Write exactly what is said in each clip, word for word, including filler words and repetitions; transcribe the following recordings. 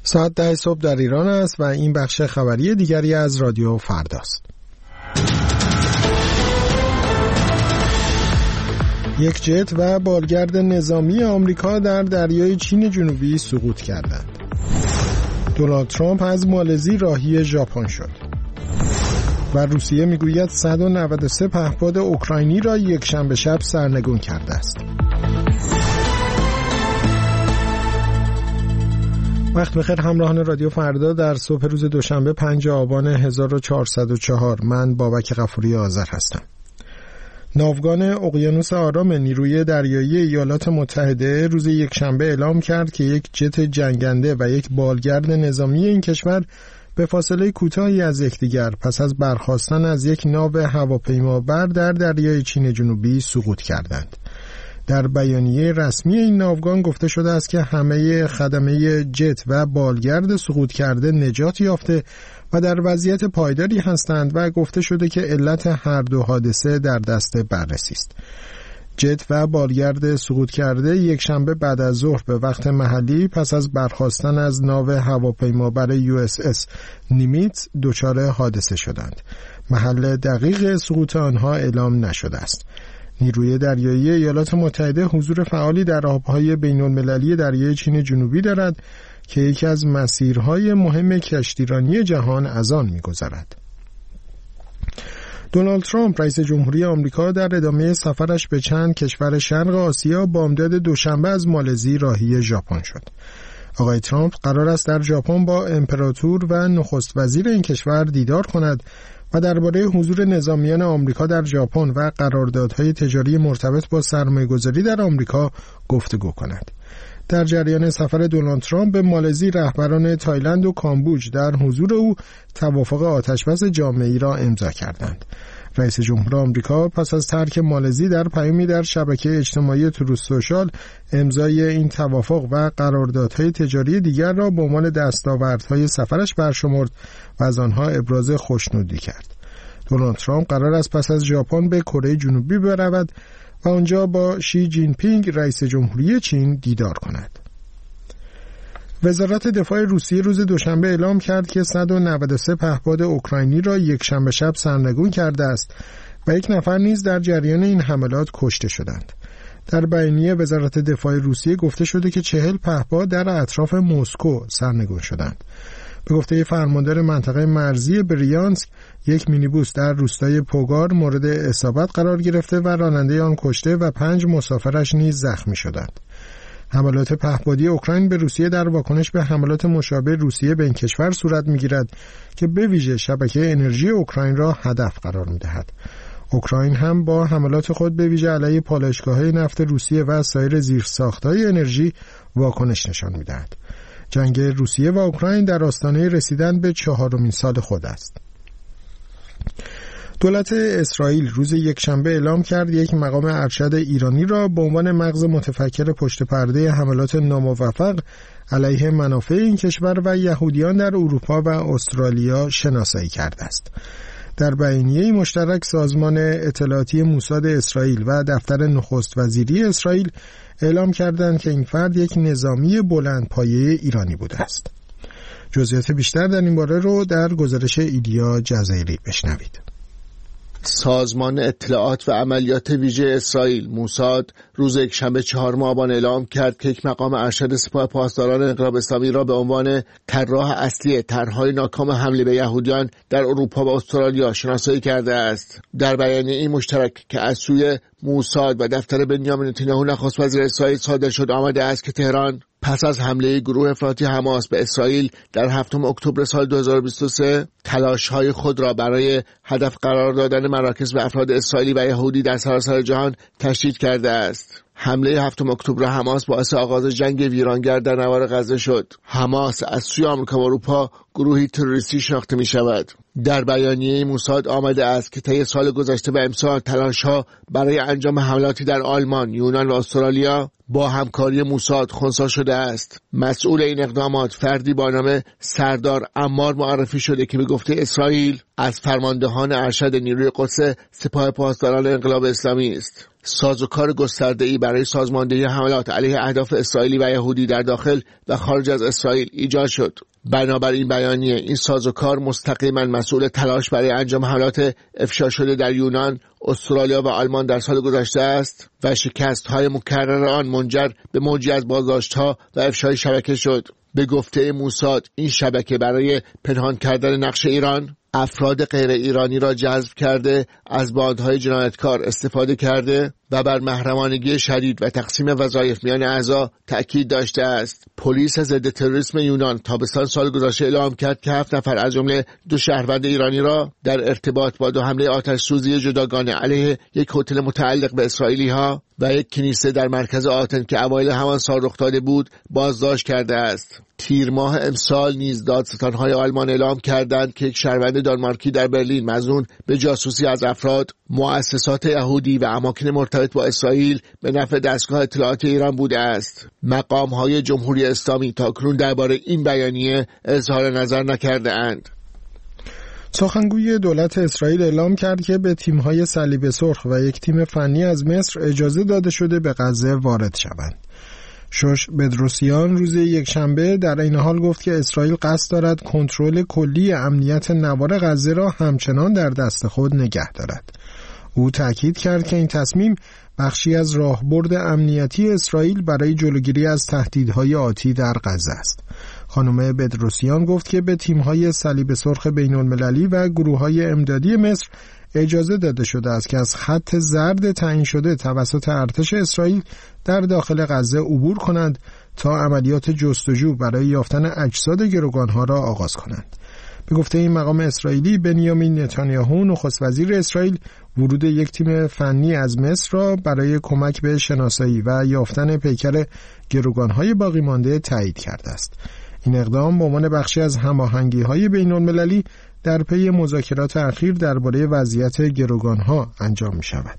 ساعت ده صبح در ایران است و این بخش خبری دیگری از رادیو فرداست. یک جت و بالگرد نظامی آمریکا در دریای چین جنوبی سقوط کردند. دونالد ترامپ از مالزی راهی ژاپن شد. و روسیه میگوید صد و نود و سه پهپاد اوکراینی را یک شنبه شب سرنگون کرده است. وقت بخیر همراهان رادیو فردا در صبح روز دوشنبه پنجم آبان هزار و چهارصد و چهار. من بابک غفوری آذر هستم. ناوگان اقیانوس آرام نیروی دریایی ایالات متحده روز یکشنبه اعلام کرد که یک جت جنگنده و یک بالگرد نظامی این کشور به فاصله کوتاهی از یکدیگر پس از برخاستن از یک ناو هواپیمابر در دریای چین جنوبی سقوط کردند. در بیانیه رسمی این ناوگان گفته شده است که همه خدمه جت و بالگرد سقوط کرده نجات یافته و در وضعیت پایداری هستند و گفته شده که علت هر دو حادثه در دست بررسی است. جت و بالگرد سقوط کرده یک شنبه بعد از ظهر به وقت محلی پس از برخاستن از ناو هواپیمابر یو اس اس نیمیتز دچار حادثه شدند. محل دقیق سقوط آنها اعلام نشده است. نیروی دریایی ایالات متحده حضور فعالی در آبهای بین‌المللی دریای چین جنوبی دارد که یکی از مسیرهای مهم کشتیرانی جهان از آن می‌گذرد. دونالد ترامپ رئیس جمهوری آمریکا در ادامه سفرش به چند کشور شرق آسیا بامداد دوشنبه از مالزی راهی ژاپن شد. آقای ترامپ قرار است در ژاپن با امپراتور و نخست وزیر این کشور دیدار کند و درباره حضور نظامیان آمریکا در ژاپن و قراردادهای تجاری مرتبط با سرمایه‌گذاری در آمریکا گفتگو کند. در جریان سفر دونالد ترامپ به مالزی رهبران تایلند و کامبوج در حضور او توافق آتشبس جامعی را امضا کردند. رئیس جمهور آمریکا پس از ترک مالزی در پیامی در شبکه اجتماعی تروث سوشال امضای این توافق و قراردادهای تجاری دیگر را به عنوان دستاوردهای سفرش برشمرد و از آنها ابراز خوشنودی کرد. دونالد ترامپ قرار است پس از ژاپن به کره جنوبی برود و آنجا با شی جین پینگ رئیس جمهوری چین دیدار کند. وزارت دفاع روسیه روز دوشنبه اعلام کرد که صد و نود و سه پهپاد اوکراینی را یک شنبه شب سرنگون کرده است و یک نفر نیز در جریان این حملات کشته شدند. در بیانیه وزارت دفاع روسیه گفته شده که چهل پهپاد در اطراف مسکو سرنگون شدند. به گفته فرماندار منطقه مرزی بریانسک، یک مینیبوس در روستای پوگار مورد اصابت قرار گرفته و راننده آن کشته و پنج مسافرش نیز زخمی شدند. حملات پهپادی اوکراین به روسیه در واکنش به حملات مشابه روسیه به این کشور صورت می‌گیرد که به ویژه شبکه انرژی اوکراین را هدف قرار می‌دهد. اوکراین هم با حملات خود به ویژه علیه پالایشگاه‌های نفت روسیه و سایر زیرساخت‌های انرژی واکنش نشان می‌دهد. جنگ روسیه و اوکراین در آستانه رسیدن به چهارمین سال خود است. دولت اسرائیل روز یکشنبه اعلام کرد یک مقام ارشد ایرانی را به عنوان مغز متفکر پشت پرده حملات ناموفق علیه منافع این کشور و یهودیان در اروپا و استرالیا شناسایی کرده است. در بیانیه مشترک سازمان اطلاعاتی موساد اسرائیل و دفتر نخست وزیری اسرائیل اعلام کردند که این فرد یک نظامی بلندپایه ایرانی بوده است. جزئیات بیشتر در این باره رو در گزارش ایلیا جزایری بشنوید. سازمان اطلاعات و عملیات ویژه اسرائیل موساد روز یکشنبه چهارم آبان اعلام کرد که یک مقام ارشد سپاه پاسداران انقلاب اسلامی را به عنوان طراح اصلی طرح‌های ناکام حمله به یهودیان در اروپا و استرالیا شناسایی کرده است. در بیانیه این مشترک که از سوی موساد و دفتر بنیامین نتانیاهو نخست وزیر اسرائیل صادر شد آمده است که تهران پس از حمله گروه افراطی حماس به اسرائیل در هفتم اکتبر سال دو هزار و بیست و سه تلاش‌های خود را برای هدف قرار دادن مراکز و افراد اسرائیلی و یهودی در سراسر جهان تشدید کرده است. حمله هفتم اکتبر حماس باعث آغاز جنگ ویرانگر در نوار غزه شد. حماس از سوی آمریکا و اروپا گروهی تروریستی شناخته می شود. در بیانیه موساد آمده است که طی سال گذشته و امسال تلاش‌ها برای انجام حملاتی در آلمان، یونان و استرالیا با همکاری موساد خنثی شده است. مسئول این اقدامات فردی با نام سردار عمار معرفی شده که به گفته اسرائیل از فرماندهان ارشد نیروی قدس سپاه پاسداران انقلاب اسلامی است. سازوکار گسترده‌ای برای سازماندهی حملات علیه اهداف اسرائیلی و یهودی در داخل و خارج از اسرائیل ایجاد شد. بنابراین بیانیه این سازوکار مستقیما مسئول تلاش برای انجام حملات افشا شده در یونان، استرالیا و آلمان در سال گذشته است و شکست‌های مکرر آن منجر به موجی از بازداشت‌ها و افشای شبکه شد. به گفته موساد این شبکه برای پنهان کردن نقش ایران افراد غیر ایرانی را جذب کرده، از باندهای جنایتکار استفاده کرده و بر محرمانگی شدید و تقسیم وظایف میان اعضا تأکید داشته است. پلیس ضد تروریسم یونان تابستان سال گذشته اعلام کرد که هفت نفر از جمله دو شهروند ایرانی را در ارتباط با دو حمله آتش‌سوزی جداگانه علیه یک هتل متعلق به اسرائیلی‌ها و یک کنیسه در مرکز آتن که اوایل همان سال رخ داده بود بازداشت کرده است. تیر ماه امسال نیز دادستان‌های آلمان اعلام کردند که یک شهروند دانمارکی در برلین مظنون به جاسوسی از افراد، مؤسسات یهودی و اماکن مرتبط با اسرائیل به نفع دستگاه اطلاعات ایران بوده است. مقام‌های جمهوری اسلامی تاکنون درباره این بیانیه اظهار نظر نکرده اند. سخنگوی دولت اسرائیل اعلام کرد که به تیم‌های صلیب سرخ و یک تیم فنی از مصر اجازه داده شده به غزه وارد شوند. شوش بدروسیان روز یکشنبه در این حال گفت که اسرائیل قصد دارد کنترل کلی امنیت نوار غزه را همچنان در دست خود نگه دارد. او تاکید کرد که این تصمیم بخشی از راهبرد امنیتی اسرائیل برای جلوگیری از تهدیدهای آتی در غزه است. خانم بدروسیان گفت که به تیم‌های صلیب سرخ بین‌المللی و گروه‌های امدادی مصر اجازه داده شده است که از خط زرد تعیین شده توسط ارتش اسرائیل در داخل غزه عبور کنند تا عملیات جستجو برای یافتن اجساد گروگانها را آغاز کنند. به گفته این مقام اسرائیلی، بنیامین نتانیاهو نخست وزیر اسرائیل ورود یک تیم فنی از مصر را برای کمک به شناسایی و یافتن پیکر گروگانهای باقی مانده تایید کرده است. این اقدام به عنوان بخشی از هماهنگی‌های بین‌المللی در پی مذاکرات اخیر درباره وضعیت گروگانها انجام می‌شود.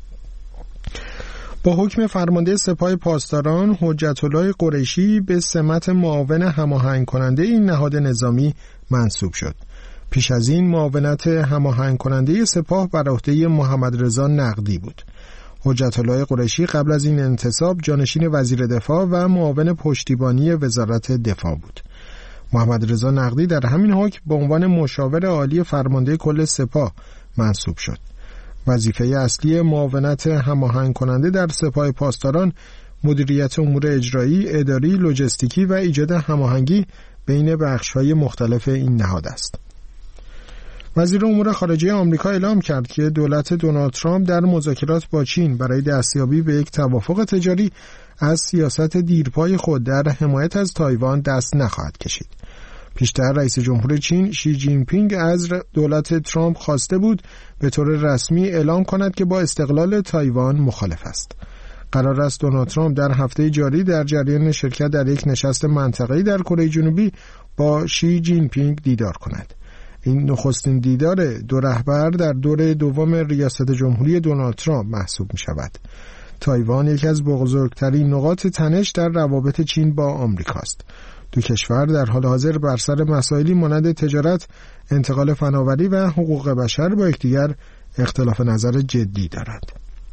با حکم فرمانده سپاه پاسداران، حجت الله قریشی به سمت معاون هماهنگ کننده این نهاد نظامی منصوب شد. پیش از این معاونت هماهنگ کننده سپاه بر عهده محمد رضا نقدی بود. حجت الله قریشی قبل از این انتصاب جانشین وزیر دفاع و معاون پشتیبانی وزارت دفاع بود. محمد رضا نقدی در همین حکم به عنوان مشاور عالی فرمانده کل سپاه منصوب شد. وظیفه اصلی معاونت هماهنگ کننده در سپاه پاسداران مدیریت امور اجرایی، اداری، لوجستیکی و ایجاد هماهنگی بین بخش‌های مختلف این نهاد است. وزیر امور خارجه آمریکا اعلام کرد که دولت دونالد ترامپ در مذاکرات با چین برای دستیابی به یک توافق تجاری از سیاست دیرپای خود در حمایت از تایوان دست نخواهد کشید. پیشتر رئیس جمهور چین شی جین پینگ از دولت ترامپ خواسته بود به طور رسمی اعلام کند که با استقلال تایوان مخالف است. قرار است دونالد ترامپ در هفته جاری در جریان شرکت در یک نشست منطقه‌ای در کره جنوبی با شی جین پینگ دیدار کند. این نخستین دیدار دو رهبر در دور دوم ریاست جمهوری دونالد ترامپ محسوب می شود. تایوان یکی از بزرگترین نقاط تنش در روابط چین با آمریکا است. دو کشور در حال حاضر بر سر مسائلی مانند تجارت، انتقال فناوری و حقوق بشر با یکدیگر اختلاف نظر جدی دارند.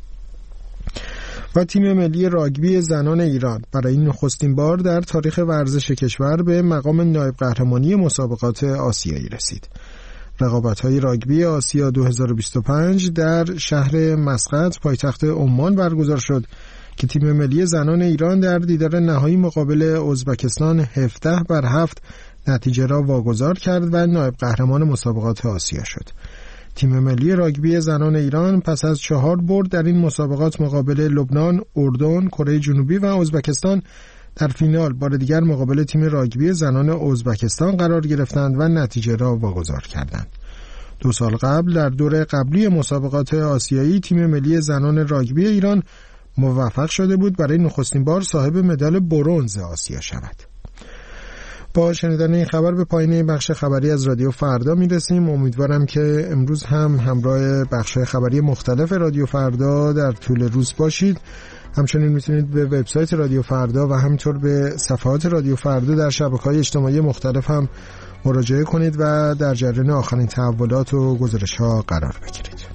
و تیم ملی راگبی زنان ایران برای نخستین بار در تاریخ ورزش کشور به مقام نایب قهرمانی مسابقات آسیایی رسید. رقابت‌های راگبی آسیا دو هزار و بیست و پنج در شهر مسقط پایتخت عمان برگزار شد که تیم ملی زنان ایران در دیدار نهایی مقابل ازبکستان هفده بر هفت نتیجه را واگذار کرد و نایب قهرمان مسابقات آسیا شد. تیم ملی راگبی زنان ایران پس از چهار برد در این مسابقات مقابل لبنان، اردن، کره جنوبی و ازبکستان در فینال بار دیگر مقابل تیم راگبی زنان ازبکستان قرار گرفتند و نتیجه را واگذار کردند. دو سال قبل در دور قبلی مسابقات آسیایی تیم ملی زنان راگبی ایران موفق شده بود برای نخستین بار صاحب مدال برنز آسیا شود. با شنیدن این خبر به پایان بخش خبری از رادیو فردا میرسیم. امیدوارم که امروز هم همراه بخش‌های خبری مختلف رادیو فردا در طول روز باشید. همچنین میتونید به وبسایت رادیو فردا و همینطور به صفحات رادیو فردا در شبکه‌های اجتماعی مختلف هم مراجعه کنید و در جریان آخرین تحولات و گزارش‌ها قرار بگیرید.